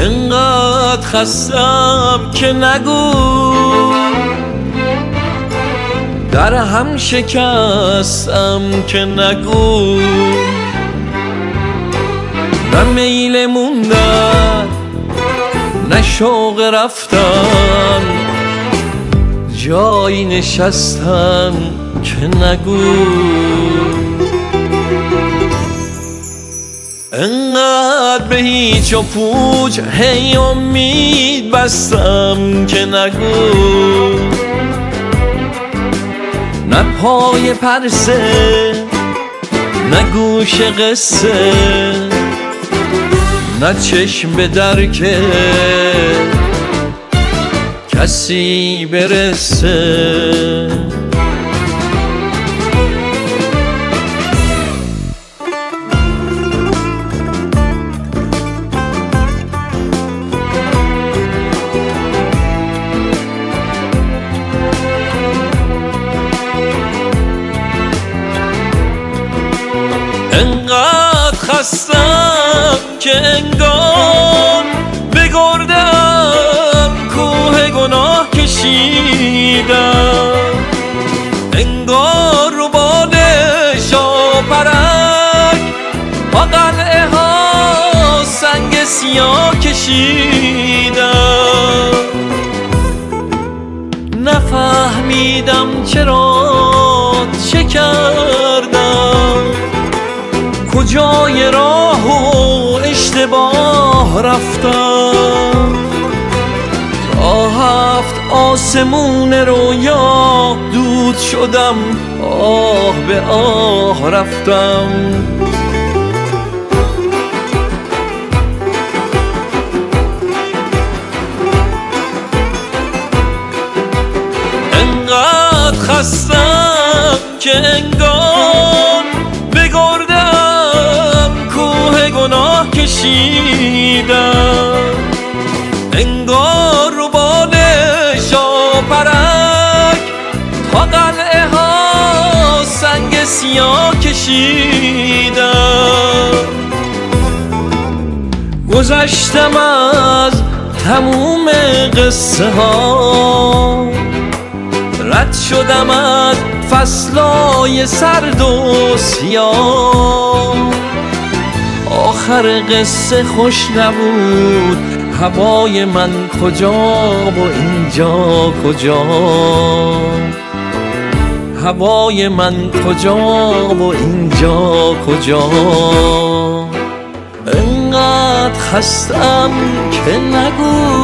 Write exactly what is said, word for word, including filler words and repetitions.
انقدر خستم که نگو، در هم شکستم که نگو. نه میل موندن نه شوق رفتن، جایی نشستن که نگو. انقدر به هیچ و پوچ هی امید بستم که نگو. نه پای پرسه نه گوش قصه، نه چشم به درک کسی برسه. انقدر خستم که انگار بگردم کوه گناه کشیدم، انگار رو باد شاپرک با قلعه ها سنگ سیاه کشیدم. نفهمیدم چرا چه کردم، کجای راه و اشتباه رفتم. تا هفت آسمون رویا دود شدم، آه به آه رفتم. انقدر خستم که انگار بگردم کوه گناه کشیدم، انگار رو باد شاپرک تا قلعه ها سنگ سیاه کشیدم. گذشتم از تموم قصه ها، رد شدم از فصلای سرد و سیاه. آخر قصه خوش نبود، هوای من کجا و اینجا کجا، هوای من کجا و اینجا کجا. انقدر خستم که نگو،